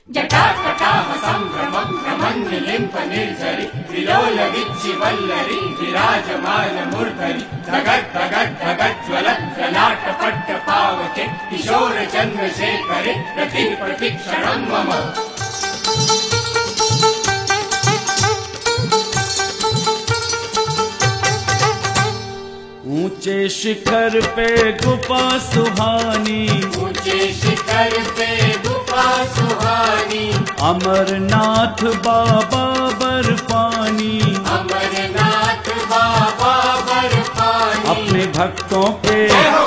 जटाकटाह संभ्रमं भ्रमन्निलिम्प निर्झरि विलोल विच्चिवल्लरि विराजमान मूर्धनि धगत् धगत् धगज्ज्वल ललाटपट्ट पावके किशोर चन्द्रशेखरे प्रति प्रतिक्षणं मम। ऊंचे शिखर पे गुफा सुहानी, ऊंचे शिखर पे गुफा सुहानी, अमरनाथ बाबा बर्फानी, अमरनाथ बाबा बर्फानी। अपने भक्तों के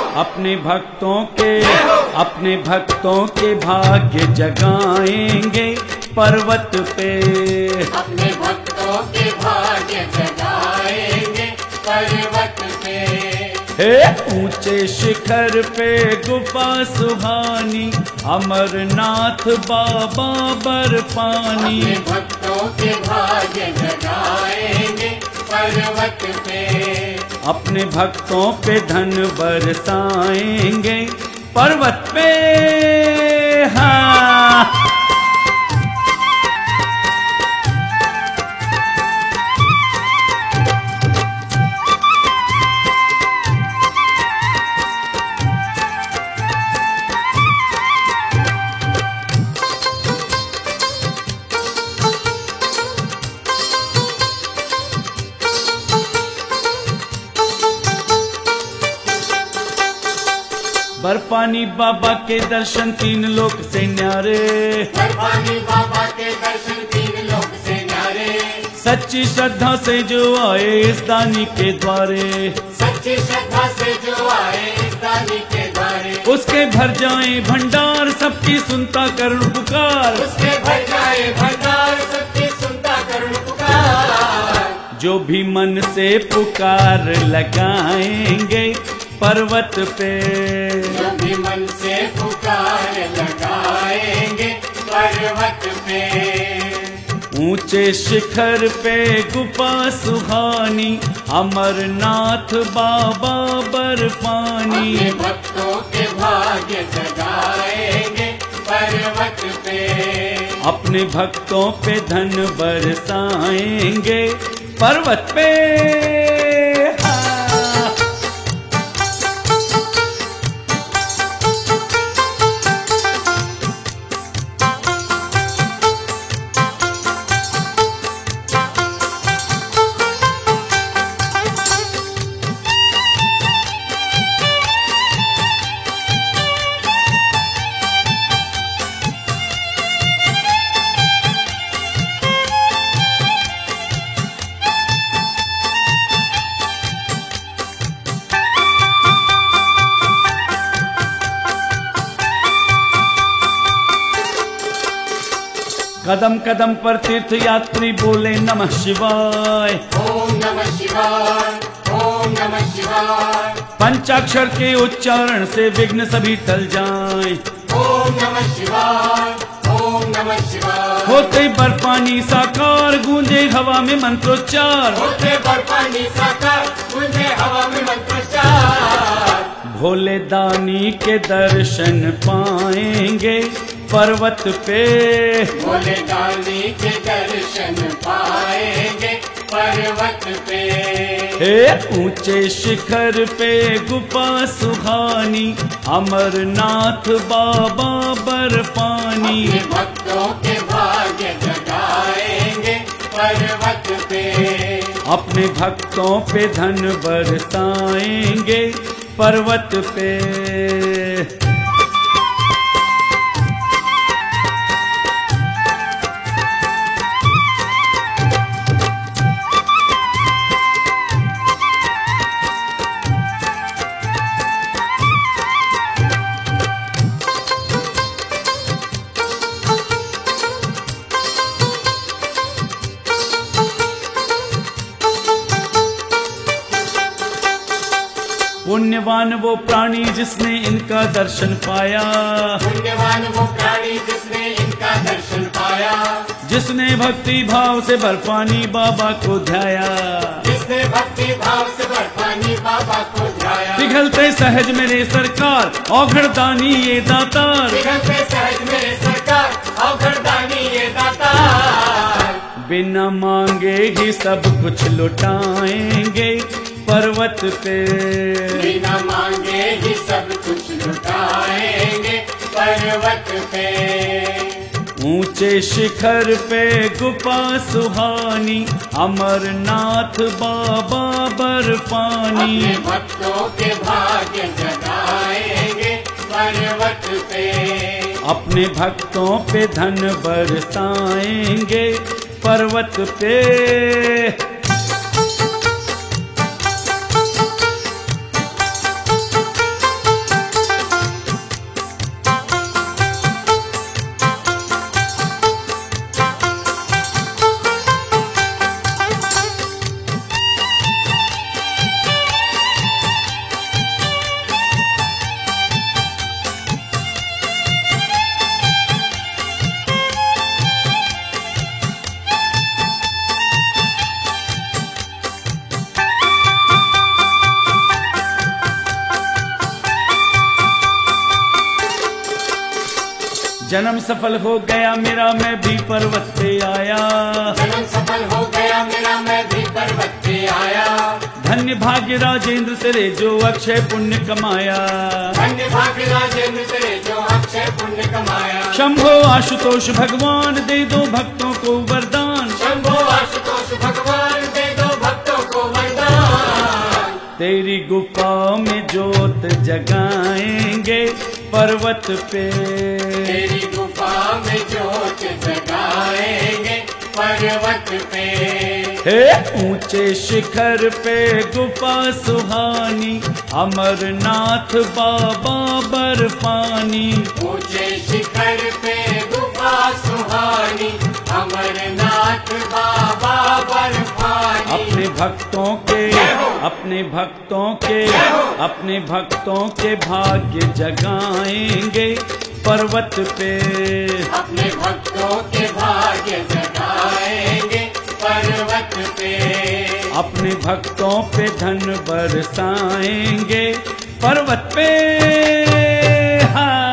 अपने भक्तों के भाग्य जगाएंगे पर्वत पे, अपने भक्तों के भाग्य जगाएंगे पर्वत पे। ऊंचे शिखर पे गुफा सुहानी, अमरनाथ बाबा बर्फानी, अपने भक्तों के भाग्य जगाएंगे पर्वत पे, अपने भक्तों पे धन बरसाएंगे पर्वत पे। हाँ बर्फानी बाबा के दर्शन तीन लोक से न्यारे, बर्फानी बाबा के दर्शन तीन लोक से न्यारे, सच्ची श्रद्धा से जो आए इस दानी के द्वारे, सच्ची श्रद्धा से जो आए इस दानी के द्वारे, उसके भर जाए भंडार सबकी सुनता करुण पुकार, उसके भर जाए भंडार सबकी सुनता करुण पुकार। जो भी मन से पुकार लगाएंगे पर्वत पे, जो भी मन से पुकार लगाएंगे पर्वत पे। ऊंचे शिखर पे गुफा सुहानी, अमरनाथ बाबा बर्फानी, अपने भक्तों के भाग्य जगाएंगे पर्वत पे, अपने भक्तों पे धन बरसाएंगे पर्वत पे। कदम कदम पर तीर्थ यात्री बोले नमः शिवाय, ओम नमः शिवाय, ओम नमः शिवाय। पंचाक्षर के उच्चारण से विघ्न सभी टल जाएं। ओम नमः शिवाय, ओम नमः शिवाय। होते बर्फानी साकार गूंजे हवा में मंत्रोच्चार, होते बर्फानी साकार गूंजे हवा में मंत्रोच्चार। भोले दानी के दर्शन पाएंगे पर्वत पे, भोले दानी के दर्शन पाएंगे पर्वत पे। ऊंचे शिखर पे गुफा सुहानी, अमरनाथ बाबा बर्फानी, अपने भक्तों के भाग्य जगाएंगे पर्वत पे, अपने भक्तों पे धन बरसाएंगे पर्वत पे। पुण्यवान वो प्राणी जिसने इनका दर्शन पाया, पुण्यवान वो प्राणी जिसने इनका दर्शन पाया, जिसने भक्ति भाव से बर्फानी बाबा को ध्याया, जिसने भक्ति भाव से बर्फानी बाबा को ध्याया। पिघलते सहज मेरे सरकार औघड़ दानी ये दातार, पिघलते सहज मेरे सरकार अवघड़दानी ये दातार। बिना मांगे ही सब कुछ लुटाएंगे पर्वत पे। बिना मांगे ही सब कुछ लुटाएंगे पर्वत पे। ऊंचे शिखर पे गुफा सुहानी, अमरनाथ बाबा बर्फानी। अपने भक्तों के भाग्य जगाएंगे पर्वत पे। अपने भक्तों पे धन बरसाएंगे पर्वत पे। जन्म सफल हो गया मेरा, मैं भी पर्वत पे आया। जन्म सफल हो गया मेरा, मैं भी पर्वत पे आया। धन्य भाग्य राजेंद्र तेरे जो अक्षय पुण्य कमाया। धन्य भाग्य राजेंद्र तेरे जो अक्षय पुण्य कमाया। शंभो आशुतोष भगवान दे दो भक्तों को वरदान। शंभो आशुतोष भगवान दे दो भक्तों को वरदान। तेरी गुफा में जोत जगाएंगे पर्वत पे। तेरी गुफा में जोत जगाएंगे पर्वत पे। हे ऊंचे शिखर पे गुफा सुहानी, अमरनाथ बाबा बर्फानी। ऊंचे शिखर पे गुफा सुहानी, अमरनाथ बाबा बर्फानी। अपने भक्तों के अपने भक्तों के अपने भक्तों के भाग्य जगाएंगे पर्वत पे। अपने भक्तों के भाग्य जगाएंगे पर्वत पे। अपने भक्तों पे धन बरसाएंगे पर्वत पे। हाँ।